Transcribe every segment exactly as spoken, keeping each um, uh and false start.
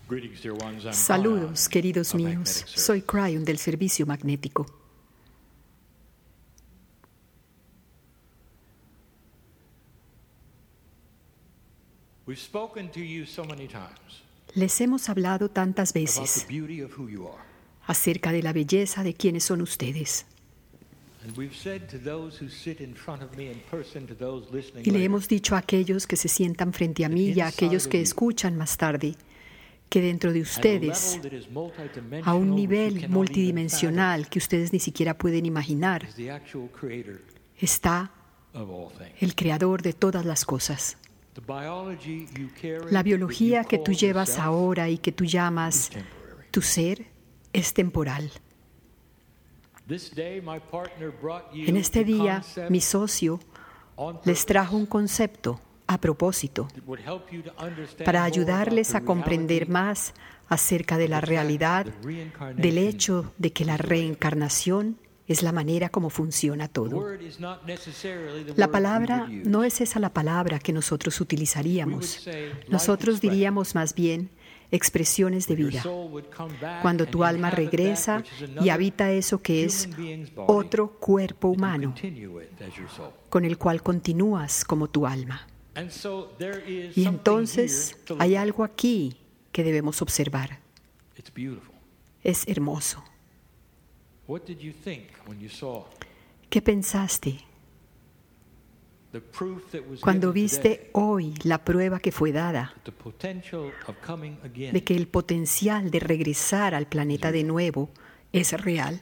Saludos, queridos míos. Soy Cryon del Servicio Magnético. Les hemos hablado tantas veces acerca de la belleza de quienes son ustedes. Y le hemos dicho a aquellos que se sientan frente a mí y a aquellos que escuchan más tarde que dentro de ustedes, a un nivel multidimensional que ustedes ni siquiera pueden imaginar, está el creador de todas las cosas. La biología que tú llevas ahora y que tú llamas tu ser es temporal. En este día, mi socio les trajo un concepto a propósito para ayudarles a comprender más acerca de la realidad del hecho de que la reencarnación es la manera como funciona todo. La palabra no es esa la palabra que nosotros utilizaríamos. Nosotros diríamos más bien expresiones de vida. Cuando tu alma regresa y habita eso que es otro cuerpo humano, con el cual continúas como tu alma. Y entonces hay algo aquí que debemos observar. Es hermoso. ¿Qué pensaste cuando viste hoy la prueba que fue dada de que el potencial de regresar al planeta de nuevo es real?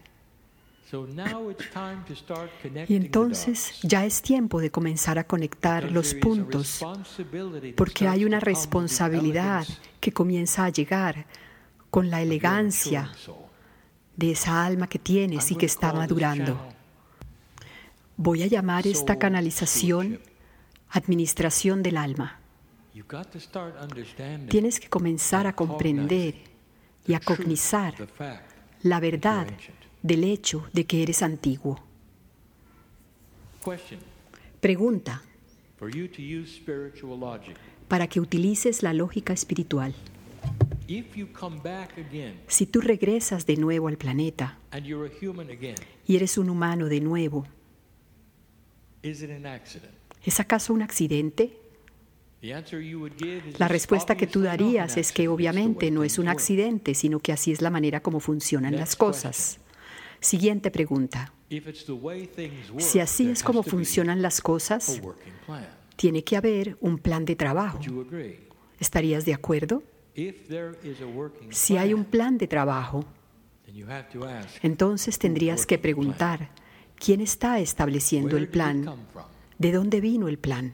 Y entonces ya es tiempo de comenzar a conectar los puntos, porque hay una responsabilidad que comienza a llegar con la elegancia de esa alma que tienes y que está madurando. Voy a llamar esta canalización administración del alma. Tienes que comenzar a comprender y a cognizar la verdad del hecho de que eres antiguo. Pregunta, para que utilices la lógica espiritual. Si tú regresas de nuevo al planeta y eres un humano de nuevo, ¿es acaso un accidente? La respuesta que tú darías es que obviamente no es un accidente, sino que así es la manera como funcionan las cosas. Siguiente pregunta. Si así es como funcionan las cosas, tiene que haber un plan de trabajo. ¿Estarías de acuerdo? Si hay un plan de trabajo, entonces tendrías que preguntar, ¿quién está estableciendo el plan? ¿De dónde vino el plan?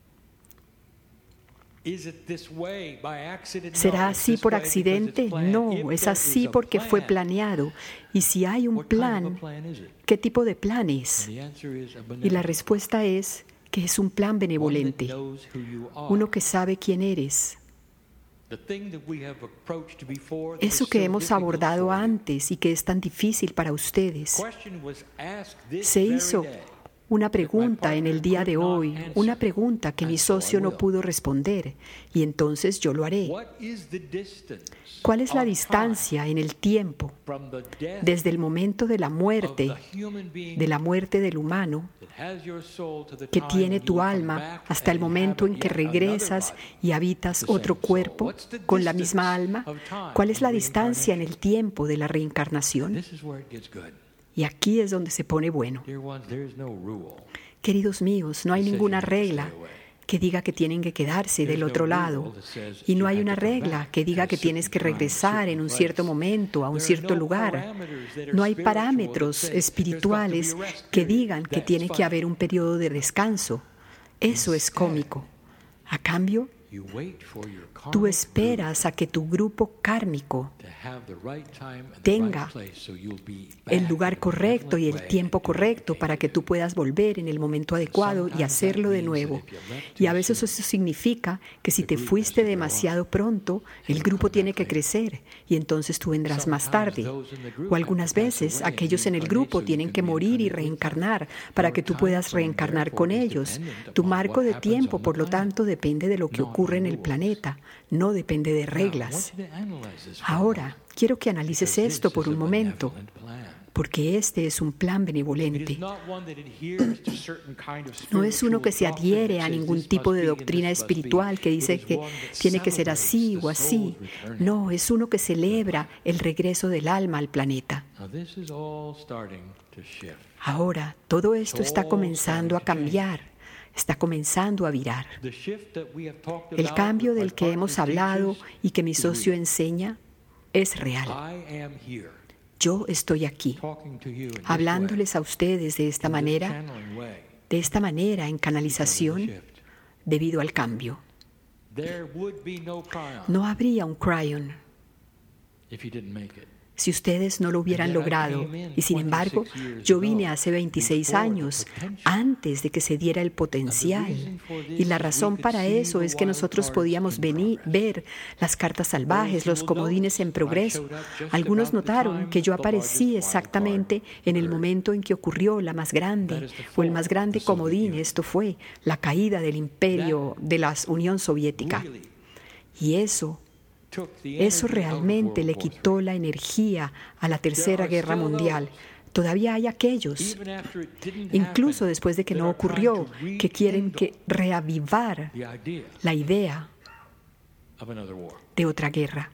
¿Será así por accidente? No, es así porque fue planeado. Y si hay un plan, ¿qué tipo de plan es? Y la respuesta es que es un plan benevolente, uno que sabe quién eres. Eso que hemos abordado antes y que es tan difícil para ustedes, se hizo una pregunta en el día de hoy, una pregunta que mi socio no pudo responder, y entonces yo lo haré. ¿Cuál es la distancia en el tiempo desde el momento de la muerte, de la muerte del humano, que tiene tu alma, hasta el momento en que regresas y habitas otro cuerpo con la misma alma? ¿Cuál es la distancia en el tiempo de la reencarnación? Y aquí es donde se pone bueno. Queridos míos, no hay ninguna regla que diga que tienen que quedarse del otro lado. Y no hay una regla que diga que tienes que regresar en un cierto momento, a un cierto lugar. No hay parámetros espirituales que digan que tiene que haber un periodo de descanso. Eso es cómico. A cambio, tú esperas a que tu grupo kármico tenga el lugar correcto y el tiempo correcto para que tú puedas volver en el momento adecuado y hacerlo de nuevo. Y a veces eso significa que si te fuiste demasiado pronto, el grupo tiene que crecer y entonces tú vendrás más tarde. O algunas veces aquellos en el grupo tienen que morir y reencarnar para que tú puedas reencarnar con ellos. Tu marco de tiempo, por lo tanto, depende de lo que ocurre ocurre en el planeta no depende de reglas. Ahora, quiero que analices esto por un momento, porque este es un plan benevolente. No es uno que se adhiere a ningún tipo de doctrina espiritual que dice que tiene que ser así o así. No, es uno que celebra el regreso del alma al planeta. Ahora, todo esto está comenzando a cambiar, está comenzando a virar. El cambio del que hemos hablado y que mi socio enseña es real. Yo estoy aquí, hablándoles a ustedes de esta manera, de esta manera en canalización, debido al cambio. No habría un cryon si ustedes no lo hubieran logrado. Y sin embargo, yo vine hace veintiséis años, antes de que se diera el potencial. Y la razón para eso es que nosotros podíamos venir, ver las cartas salvajes, los comodines en progreso. Algunos notaron que yo aparecí exactamente en el momento en que ocurrió la más grande, o el más grande comodín. Esto fue la caída del imperio de la Unión Soviética. Y eso Eso realmente le quitó la energía a la Tercera Guerra Mundial. Todavía hay aquellos, incluso después de que no ocurrió, que quieren que reavivar la idea de otra guerra.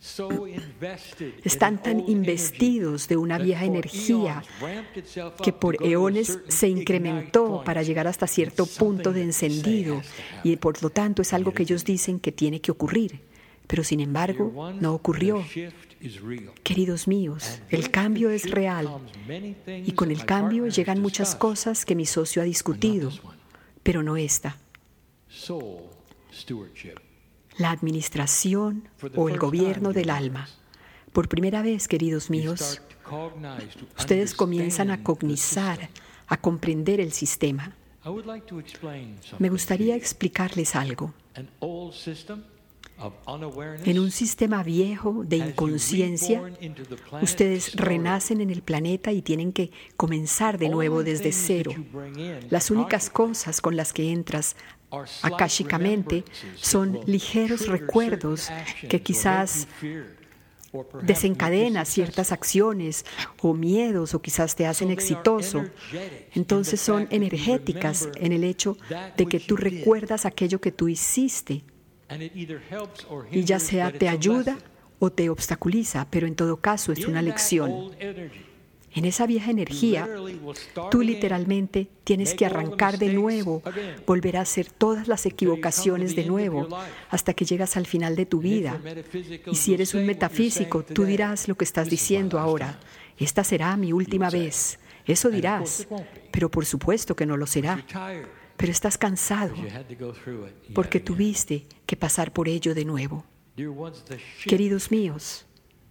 Están tan investidos de una vieja energía que por eones se incrementó para llegar hasta cierto punto de encendido, y por lo tanto es algo que ellos dicen que tiene que ocurrir. Pero sin embargo, no ocurrió. Queridos míos, el cambio es real, y con el cambio llegan muchas cosas que mi socio ha discutido, pero no esta. La administración o el gobierno del alma. Por primera vez, queridos míos, ustedes comienzan a cognizar, a comprender el sistema. Me gustaría explicarles algo. En un sistema viejo de inconsciencia, ustedes renacen en el planeta y tienen que comenzar de nuevo desde cero. Las únicas cosas con las que entras akáshicamente son ligeros recuerdos que quizás desencadena ciertas acciones o miedos, o quizás te hacen exitoso. Entonces son energéticas en el hecho de que tú recuerdas aquello que tú hiciste. Y ya sea te ayuda o te obstaculiza, pero en todo caso es una lección. En esa vieja energía, tú literalmente tienes que arrancar de nuevo, volver a hacer todas las equivocaciones de nuevo, hasta que llegas al final de tu vida. Y si eres un metafísico, tú dirás lo que estás diciendo ahora: esta será mi última vez. Eso dirás, pero por supuesto que no lo será. Pero estás cansado porque tuviste que pasar por ello de nuevo. Queridos míos,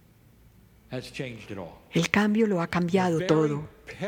el cambio lo ha cambiado todo.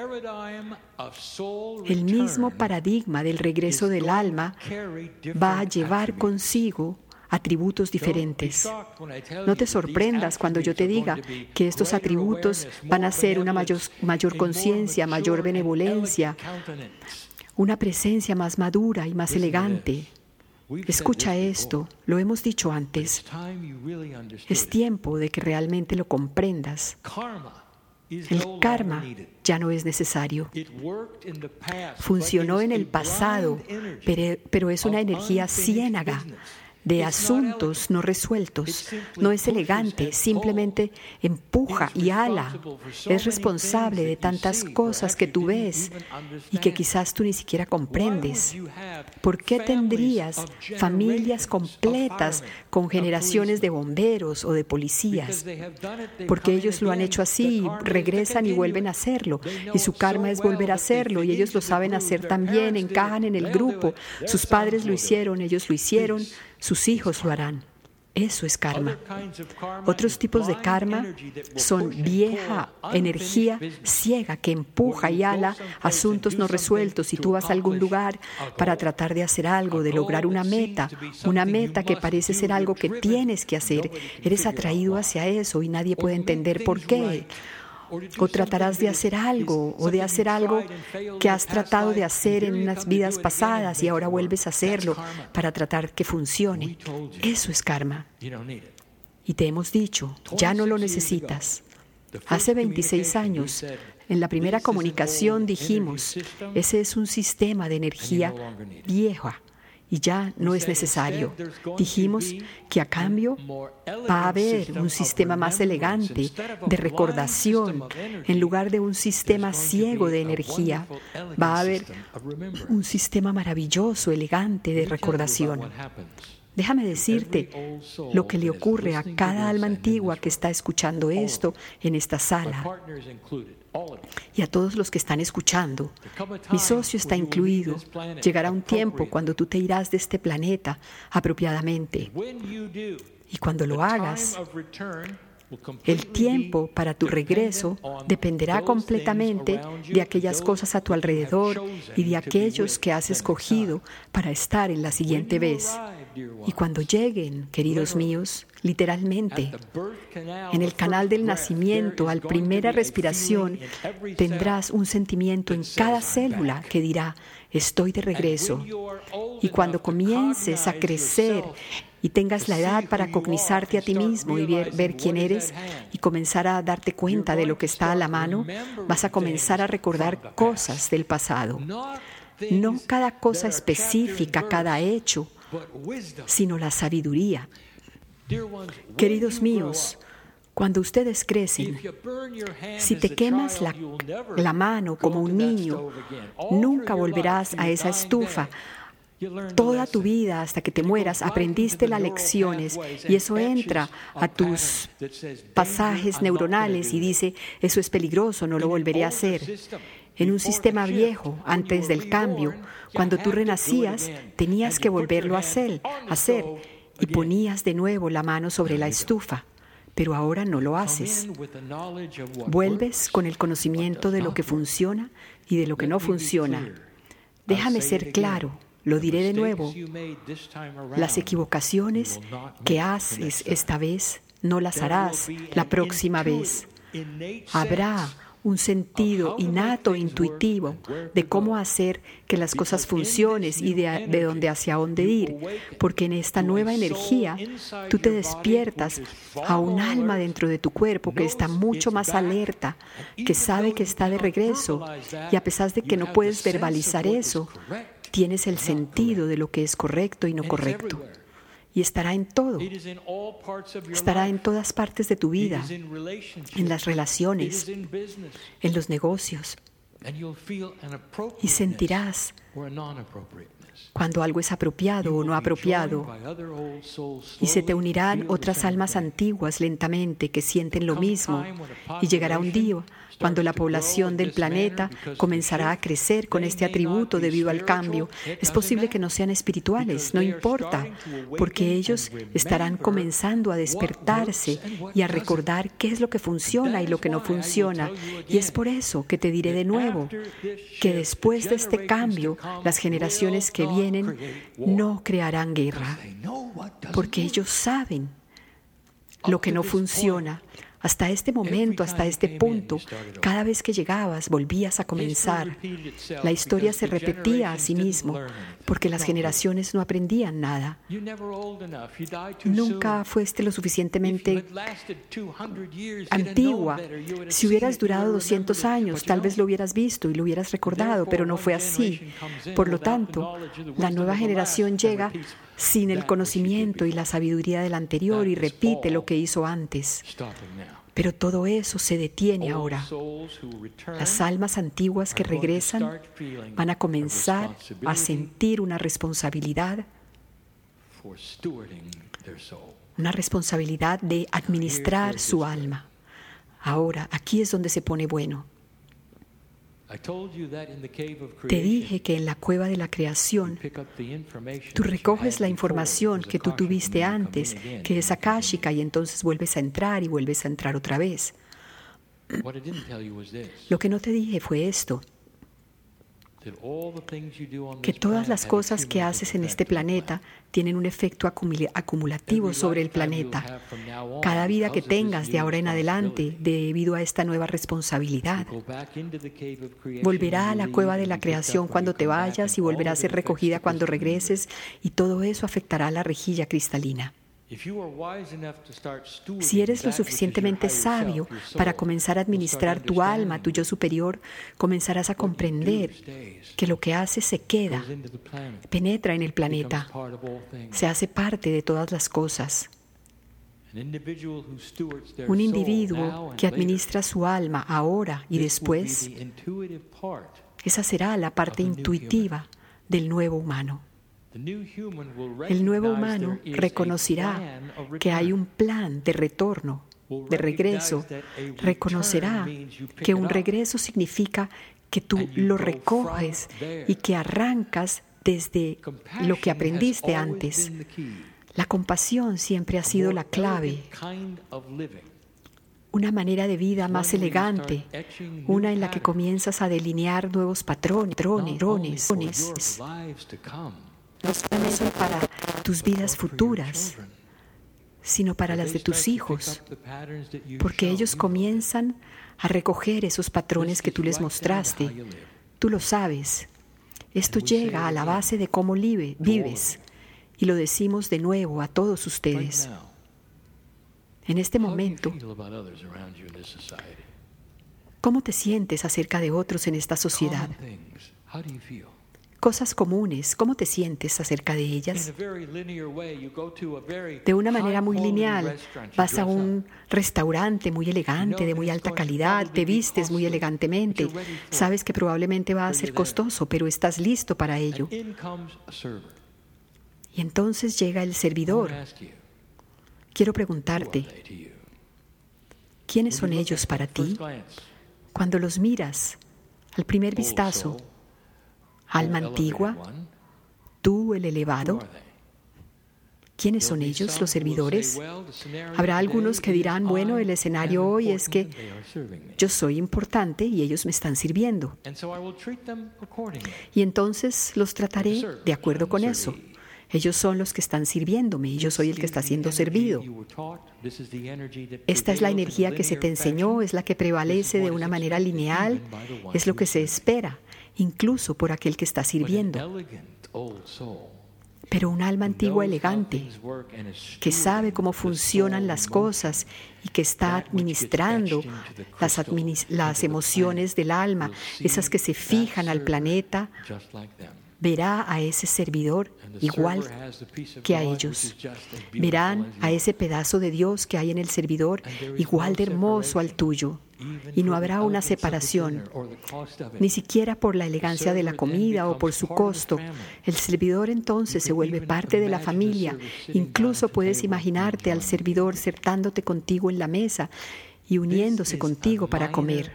El mismo paradigma del regreso del alma va a llevar consigo atributos diferentes. No te sorprendas cuando yo te diga que estos atributos van a ser una mayor, mayor conciencia, mayor benevolencia, una presencia más madura y más elegante. Escucha esto, lo hemos dicho antes. Es tiempo de que realmente lo comprendas. El karma ya no es necesario. Funcionó en el pasado, pero, pero es una energía ciénaga de asuntos no resueltos. No es elegante, simplemente empuja y ala. Es responsable de tantas cosas que tú ves y que quizás tú ni siquiera comprendes. ¿Por qué tendrías familias completas con generaciones de bomberos o de policías? Porque ellos lo han hecho así, y regresan y vuelven a hacerlo. Y su karma es volver a hacerlo, y ellos lo saben hacer también, encajan en el grupo. Sus padres lo hicieron, ellos lo hicieron. Sus hijos lo harán. Eso es karma. Otros tipos de karma son vieja energía ciega que empuja y ala asuntos no resueltos. Si tú vas a algún lugar para tratar de hacer algo, de lograr una meta, una meta que parece ser algo que tienes que hacer, eres atraído hacia eso y nadie puede entender por qué. o tratarás de hacer algo, o de hacer algo que has tratado de hacer en unas vidas pasadas y ahora vuelves a hacerlo para tratar que funcione. Eso es karma. Y te hemos dicho, ya no lo necesitas. Hace veintiséis años, en la primera comunicación dijimos, ese es un sistema de energía vieja y ya no es necesario. Dijimos que a cambio va a haber un sistema más elegante de recordación. En lugar de un sistema ciego de energía, va a haber un sistema maravilloso, elegante de recordación. Déjame decirte lo que le ocurre a cada alma antigua que está escuchando esto en esta sala y a todos los que están escuchando. Mi socio está incluido. Llegará un tiempo cuando tú te irás de este planeta apropiadamente. Y cuando lo hagas, el tiempo para tu regreso dependerá completamente de aquellas cosas a tu alrededor y de aquellos que has escogido para estar en la siguiente vez. Y cuando lleguen, queridos míos, literalmente, en el canal del nacimiento, al primera respiración, tendrás un sentimiento en cada célula que dirá, estoy de regreso. Y cuando comiences a crecer y tengas la edad para cognizarte a ti mismo y ver, ver quién eres y comenzar a darte cuenta de lo que está a la mano, vas a comenzar a recordar cosas del pasado. No cada cosa específica, cada hecho, sino la sabiduría. Queridos míos, cuando ustedes crecen, si te quemas la, la mano como un niño, nunca volverás a esa estufa. Toda tu vida hasta que te mueras aprendiste las lecciones y eso entra a tus pasajes neuronales y dice, eso es peligroso, no lo volveré a hacer. En un sistema viejo, antes del cambio, cuando tú renacías, tenías que volverlo a hacer, hacer y ponías de nuevo la mano sobre la estufa. Pero ahora no lo haces. Vuelves con el conocimiento de lo que funciona y de lo que no funciona. Déjame ser claro. Lo diré de nuevo, las equivocaciones que haces esta vez no las harás la próxima vez. Habrá un sentido innato, intuitivo de cómo hacer que las cosas funcionen y de, de dónde hacia dónde ir, porque en esta nueva energía tú te despiertas a un alma dentro de tu cuerpo que está mucho más alerta, que sabe que está de regreso y a pesar de que no puedes verbalizar eso, tienes el sentido de lo que es correcto y no correcto. Y estará en todo. Estará en todas partes de tu vida, en las relaciones, en los negocios. Y sentirás cuando algo es apropiado o no apropiado. Y se te unirán otras almas antiguas lentamente que sienten lo mismo. Y llegará un día cuando la población del planeta comenzará a crecer con este atributo debido al cambio. Es posible que no sean espirituales, no importa, porque ellos estarán comenzando a despertarse y a recordar qué es lo que funciona y lo que no funciona. Y es por eso que te diré de nuevo que después de este cambio, las generaciones que vienen no crearán guerra, porque ellos saben lo que no funciona. Hasta este momento, hasta este punto, cada vez que llegabas, volvías a comenzar. La historia se repetía a sí mismo, porque las generaciones no aprendían nada. Nunca fuiste lo suficientemente antigua. Si hubieras durado doscientos años, tal vez lo hubieras visto y lo hubieras recordado, pero no fue así. Por lo tanto, la nueva generación llega sin el conocimiento y la sabiduría del anterior y repite lo que hizo antes. Pero todo eso se detiene ahora. Las almas antiguas que regresan van a comenzar a sentir una responsabilidad, una responsabilidad de administrar su alma. Ahora, aquí es donde se pone bueno. Te dije que en la cueva de la creación tú recoges la información que tú tuviste antes, que es akáshica, y entonces vuelves a entrar y vuelves a entrar otra vez. Lo que no te dije fue esto. que todas las cosas que haces en este planeta tienen un efecto acumul- acumulativo sobre el planeta. Cada vida que tengas de ahora en adelante, debido a esta nueva responsabilidad, volverá a la cueva de la creación cuando te vayas y volverá a ser recogida cuando regreses, y todo eso afectará a la rejilla cristalina. Si eres lo suficientemente sabio para comenzar a administrar tu alma, tu yo superior, comenzarás a comprender que lo que haces se queda, penetra en el planeta, se hace parte de todas las cosas. Un individuo que administra su alma ahora y después, esa será la parte intuitiva del nuevo humano. El nuevo humano reconocerá que hay un plan de retorno, de regreso. Reconocerá que un regreso significa que tú lo recoges y que arrancas desde lo que aprendiste antes. La compasión siempre ha sido la clave. Una manera de vida más elegante, una en la que comienzas a delinear nuevos patrones, patrones, patrones. Los planes son para tus vidas futuras, sino para las de tus hijos, porque ellos comienzan a recoger esos patrones que tú les mostraste. Tú lo sabes. Esto llega a la base de cómo vives, y lo decimos de nuevo a todos ustedes. En este momento, ¿cómo te sientes acerca de otros en esta sociedad? Cosas comunes, ¿cómo te sientes acerca de ellas? De una manera muy lineal, vas a un restaurante muy elegante, de muy alta calidad, te vistes muy elegantemente, sabes que probablemente va a ser costoso, pero estás listo para ello. Y entonces llega el servidor. Quiero preguntarte, ¿quiénes son ellos para ti? Cuando los miras, al primer vistazo, alma antigua, tú el elevado. ¿Quiénes son ellos, los servidores? Habrá algunos que dirán, bueno, el escenario hoy es que yo soy importante y ellos me están sirviendo. Y entonces los trataré de acuerdo con eso. Ellos son los que están sirviéndome y yo soy el que está siendo servido. Esta es la energía que se te enseñó, es la que prevalece de una manera lineal, es lo que se espera, incluso por aquel que está sirviendo. Pero un alma antigua elegante, que sabe cómo funcionan las cosas y que está administrando las, administ- las emociones del alma, esas que se fijan al planeta, verá a ese servidor igual que a ellos. Verán a ese pedazo de Dios que hay en el servidor igual de hermoso al tuyo. Y no habrá una separación, ni siquiera por la elegancia de la comida o por su costo. El servidor entonces se vuelve parte de la familia. Incluso puedes imaginarte al servidor sentándote contigo en la mesa y uniéndose contigo para comer.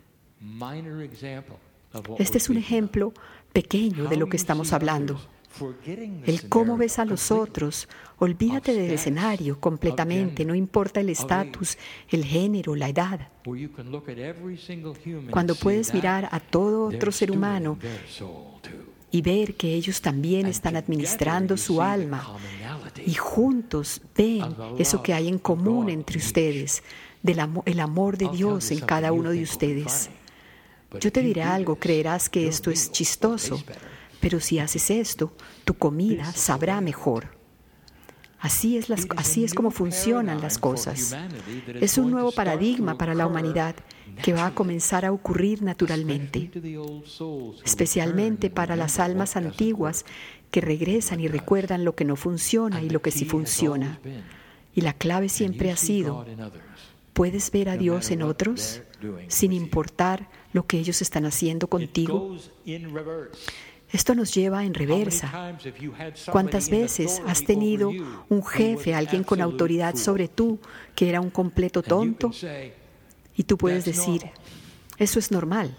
Este es un ejemplo pequeño de lo que estamos hablando. El cómo ves a los otros, olvídate del escenario completamente, no importa el estatus, el género, la edad. Cuando puedes mirar a todo otro ser humano y ver que ellos también están administrando su alma y juntos ven eso que hay en común entre ustedes, del amor, el amor de Dios en cada uno de ustedes. Yo te diré algo, creerás que esto es chistoso, pero si haces esto, tu comida sabrá mejor. Así es, las, así es como funcionan las cosas. Es un nuevo paradigma para la humanidad que va a comenzar a ocurrir naturalmente, especialmente para las almas antiguas que regresan y recuerdan lo que no funciona y lo que sí funciona. Y la clave siempre ha sido, ¿puedes ver a Dios en otros sin importar lo que ellos están haciendo contigo? Esto nos lleva en reversa. ¿Cuántas veces has tenido un jefe, alguien con autoridad sobre tú, que era un completo tonto? Y tú puedes decir, eso es normal.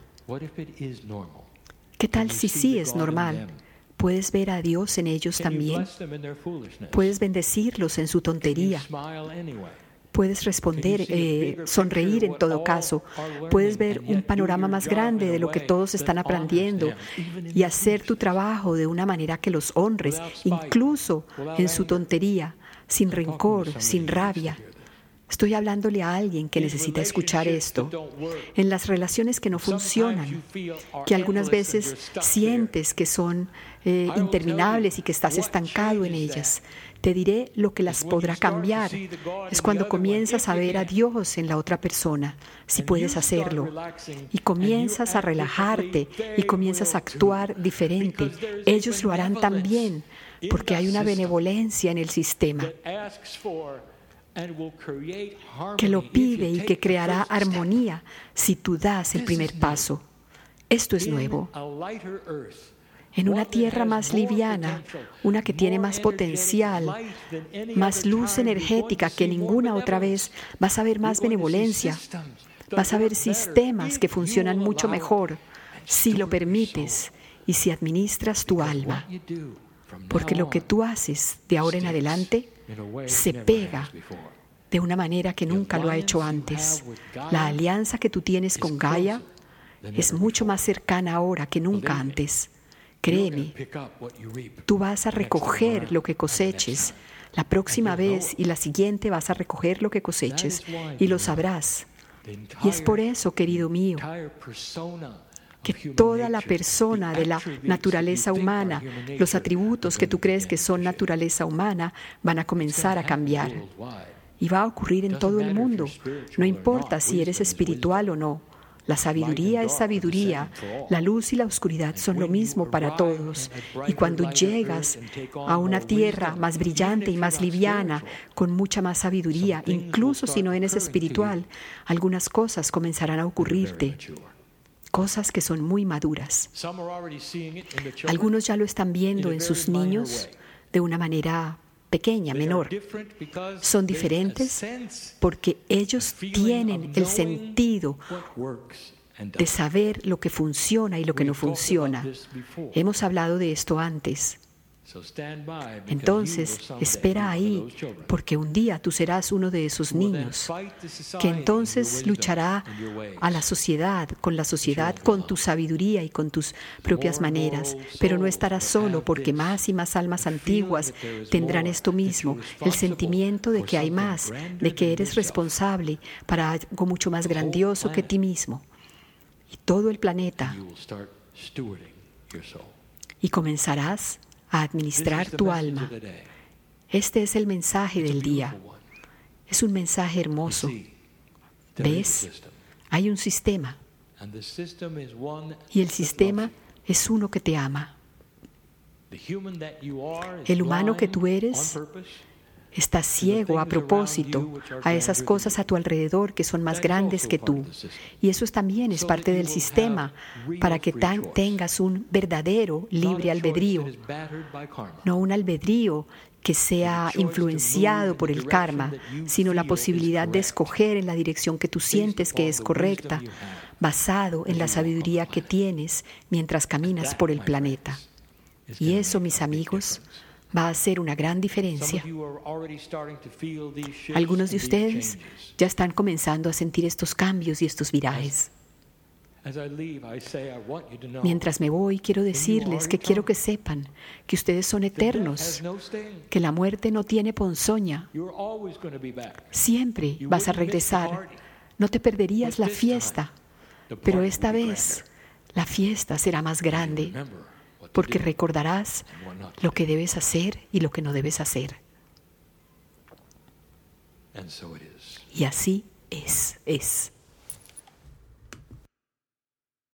¿Qué tal si sí es normal? ¿Puedes ver a Dios en ellos también? ¿Puedes bendecirlos en su tontería? Puedes responder, eh, sonreír en todo caso. Puedes ver un panorama más grande de lo que todos están aprendiendo y hacer tu trabajo de una manera que los honres, incluso en su tontería, sin rencor, sin rabia. Estoy hablándole a alguien que necesita escuchar esto. En las relaciones que no funcionan, que algunas veces sientes que son eh, interminables y que estás estancado en ellas, te diré lo que las podrá cambiar. Es cuando comienzas a ver a Dios en la otra persona, si puedes hacerlo, y comienzas a relajarte y comienzas a actuar diferente. Ellos lo harán también, porque hay una benevolencia en el sistema que lo pide y que creará armonía si tú das el primer paso. Esto es nuevo. En una tierra más liviana, una que tiene más potencial, más luz energética que ninguna otra vez, vas a ver más benevolencia, vas a ver sistemas que funcionan mucho mejor si lo permites y si administras tu alma. Porque lo que tú haces de ahora en adelante se pega de una manera que nunca lo ha hecho antes. La alianza que tú tienes con Gaia es mucho más cercana ahora que nunca antes. Créeme, tú vas a recoger lo que coseches. La próxima vez y la siguiente vas a recoger lo que coseches y lo sabrás. Y es por eso, querido mío, que toda la persona de la naturaleza humana, los atributos que tú crees que son naturaleza humana, van a comenzar a cambiar. Y va a ocurrir en todo el mundo. No importa si eres espiritual o no. La sabiduría es sabiduría. La luz y la oscuridad son lo mismo para todos. Y cuando llegas a una tierra más brillante y más liviana, con mucha más sabiduría, incluso si no eres espiritual, algunas cosas comenzarán a ocurrirte. Cosas que son muy maduras. Algunos ya lo están viendo en sus niños de una manera pequeña, menor. Son diferentes porque ellos tienen el sentido de saber lo que funciona y lo que no funciona. Hemos hablado de esto antes. Entonces, espera ahí, porque un día tú serás uno de esos niños que entonces luchará a la sociedad, con la sociedad, con tu sabiduría y con tus propias maneras. Pero no estarás solo, porque más y más almas antiguas tendrán esto mismo, el sentimiento de que hay más, de que eres responsable para algo mucho más grandioso que ti mismo. Y todo el planeta. Y comenzarás a administrar tu alma. Este es el mensaje del día. Es un mensaje hermoso. ¿Ves? Hay un sistema. Y el sistema es uno que te ama. El humano que tú eres está ciego a propósito a esas cosas a tu alrededor que son más grandes que tú. Y eso también es parte del sistema para que tan, tengas un verdadero libre albedrío. No un albedrío que sea influenciado por el karma, sino la posibilidad de escoger en la dirección que tú sientes que es correcta, basado en la sabiduría que tienes mientras caminas por el planeta. Y eso, mis amigos, va a hacer una gran diferencia. Algunos de ustedes ya están comenzando a sentir estos cambios y estos virajes. Mientras me voy, quiero decirles que quiero que sepan que ustedes son eternos, que la muerte no tiene ponzoña. Siempre vas a regresar. No te perderías la fiesta, pero esta vez la fiesta será más grande, porque recordarás lo que debes hacer y lo que no debes hacer. Y así es, es.